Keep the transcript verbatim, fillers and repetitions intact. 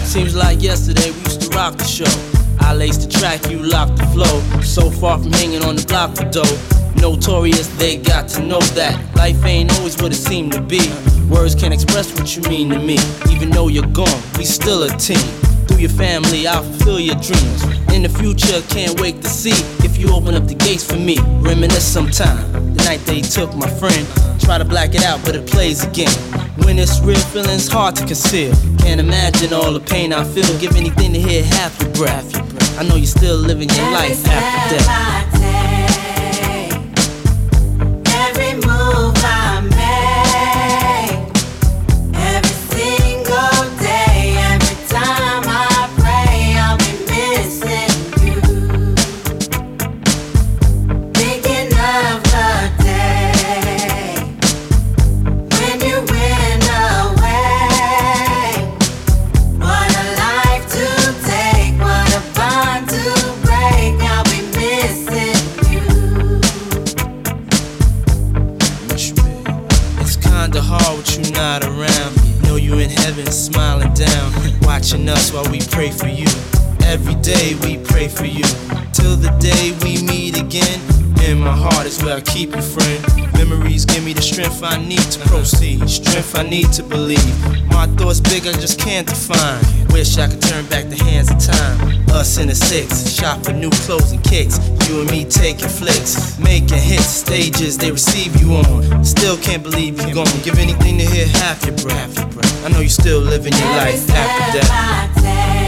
Seems like yesterday we used to rock the show. I laced the track, you locked the flow. So far from hanging on the block for dough. Notorious, they got to know that life ain't always what it seemed to be. Words can't express what you mean to me. Even though you're gone, we still a team. Through your family, I'll fulfill your dreams. In the future, can't wait to see if you open up the gates for me. Reminisce sometime, the night they took my friend. Try to black it out, but it plays again. When it's real, feeling's hard to conceal. Can't imagine all the pain I feel. Give anything to hear half your breath. I know you're still living your life after death. Every move I make, every single day, every time I pray, I'll be missing you. Thinking of the day when you went away. What a life to take, what a bond to break. I'll be missing you. It's kinda hard with you not around. Know you in heaven smiling down, watching us while we pray for you. Every day we pray for you, till the day we meet again. In my heart is where I keep you, friend. Memories give me the strength I need to proceed, strength I need to believe. My thoughts big, I just can't define. Wish I could turn back the hands of time. Us in the six, shop for new clothes and kicks. You and me taking flicks, making hits, stages they receive you on. Still can't believe you're gone. Give anything to hear half your breath. I know you still living your life after death.